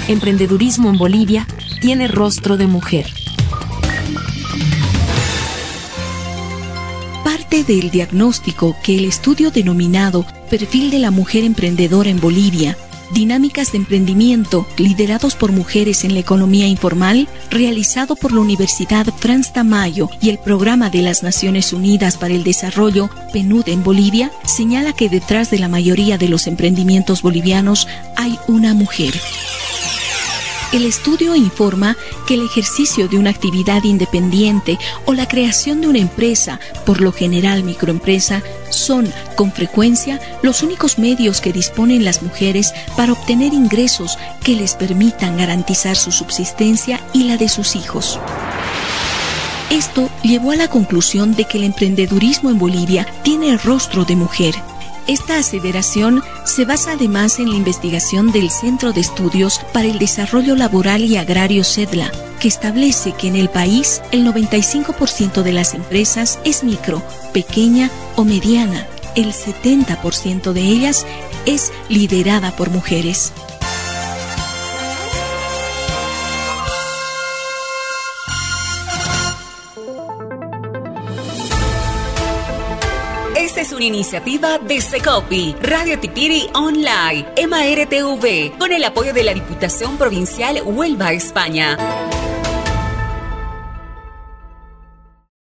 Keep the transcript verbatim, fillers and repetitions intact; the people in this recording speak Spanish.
Emprendedurismo en Bolivia tiene rostro de mujer. Parte del diagnóstico que el estudio denominado Perfil de la Mujer Emprendedora en Bolivia, Dinámicas de Emprendimiento liderados por mujeres en la economía informal, realizado por la Universidad Franz Tamayo y el Programa de las Naciones Unidas para el Desarrollo, P N U D en Bolivia, señala que detrás de la mayoría de los emprendimientos bolivianos hay una mujer. El estudio informa que el ejercicio de una actividad independiente o la creación de una empresa, por lo general microempresa, son, con frecuencia, los únicos medios que disponen las mujeres para obtener ingresos que les permitan garantizar su subsistencia y la de sus hijos. Esto llevó a la conclusión de que el emprendedurismo en Bolivia tiene el rostro de mujer. Esta aseveración se basa además en la investigación del Centro de Estudios para el Desarrollo Laboral y Agrario CEDLA, que establece que en el país el noventa y cinco por ciento de las empresas es micro, pequeña o mediana. El setenta por ciento de ellas es liderada por mujeres. Esta es una iniciativa de Secopi, Radio Tipiri Online, EMA R T V, con el apoyo de la Diputación Provincial Huelva, España.